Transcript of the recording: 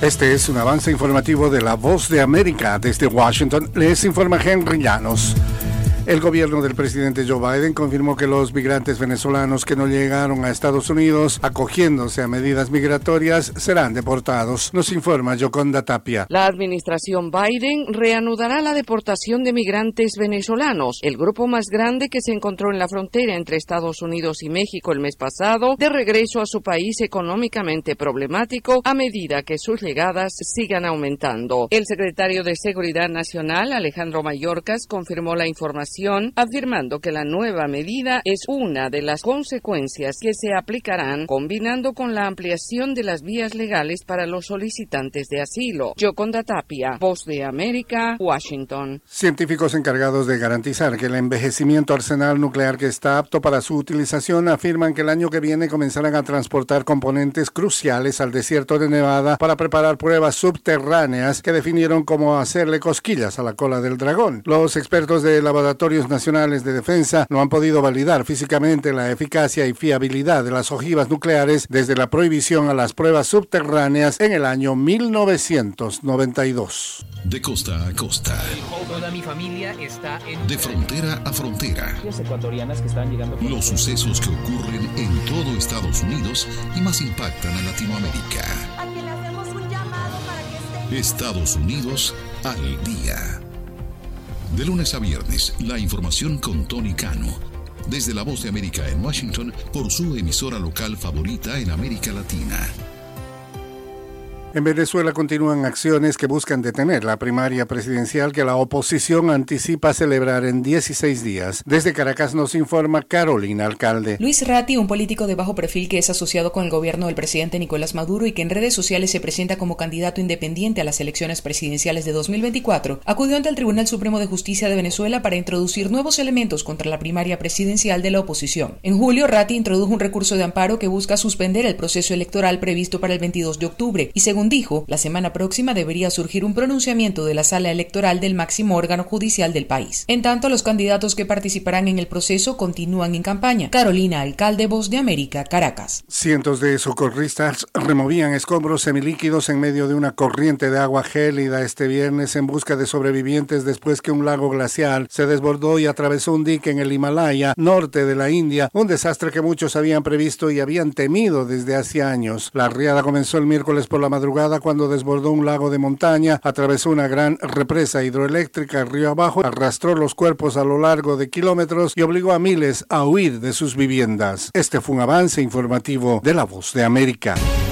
Este es un avance informativo de La Voz de América. Desde Washington les informa Henry Llanos. El gobierno del presidente Joe Biden confirmó que los migrantes venezolanos que no llegaron a Estados Unidos acogiéndose a medidas migratorias serán deportados. Nos informa Yoconda Tapia. La administración Biden reanudará la deportación de migrantes venezolanos, el grupo más grande que se encontró en la frontera entre Estados Unidos y México el mes pasado, de regreso a su país económicamente problemático a medida que sus llegadas sigan aumentando. El secretario de Seguridad Nacional, Alejandro Mayorkas, confirmó la información afirmando que la nueva medida es una de las consecuencias que se aplicarán combinando con la ampliación de las vías legales para los solicitantes de asilo. Yoconda Tapia, Voz de América, Washington. Científicos encargados de garantizar que el envejecimiento arsenal nuclear que está apto para su utilización afirman que el año que viene comenzarán a transportar componentes cruciales al desierto de Nevada para preparar pruebas subterráneas que definieron como hacerle cosquillas a la cola del dragón. Los expertos de laboratorios nacionales de defensa no han podido validar físicamente la eficacia y fiabilidad de las ojivas nucleares desde la prohibición a las pruebas subterráneas en el año 1992. De costa a costa. Toda mi familia está de frontera a frontera. Ecuatorianas que están llegando. Los sucesos que ocurren en todo Estados Unidos y más impactan a Latinoamérica. A que le hacemos un llamado para que esté. Estados Unidos al día. De lunes a viernes, la información con Tony Cano. Desde La Voz de América en Washington, por su emisora local favorita en América Latina. En Venezuela continúan acciones que buscan detener la primaria presidencial que la oposición anticipa celebrar en 16 días. Desde Caracas nos informa Carolina Alcalde. Luis Ratti, un político de bajo perfil que es asociado con el gobierno del presidente Nicolás Maduro y que en redes sociales se presenta como candidato independiente a las elecciones presidenciales de 2024, acudió ante el Tribunal Supremo de Justicia de Venezuela para introducir nuevos elementos contra la primaria presidencial de la oposición. En julio, Ratti introdujo un recurso de amparo que busca suspender el proceso electoral previsto para el 22 de octubre y, según dijo, la semana próxima debería surgir un pronunciamiento de la sala electoral del máximo órgano judicial del país. En tanto, los candidatos que participarán en el proceso continúan en campaña. Carolina Alcalde, Voz de América, Caracas. Cientos de socorristas removían escombros semilíquidos en medio de una corriente de agua gélida este viernes en busca de sobrevivientes después que un lago glacial se desbordó y atravesó un dique en el Himalaya, norte de la India, un desastre que muchos habían previsto y habían temido desde hace años. La riada comenzó el miércoles por la madrugada cuando desbordó un lago de montaña, atravesó una gran represa hidroeléctrica río abajo, arrastró los cuerpos a lo largo de kilómetros y obligó a miles a huir de sus viviendas. Este fue un avance informativo de La Voz de América.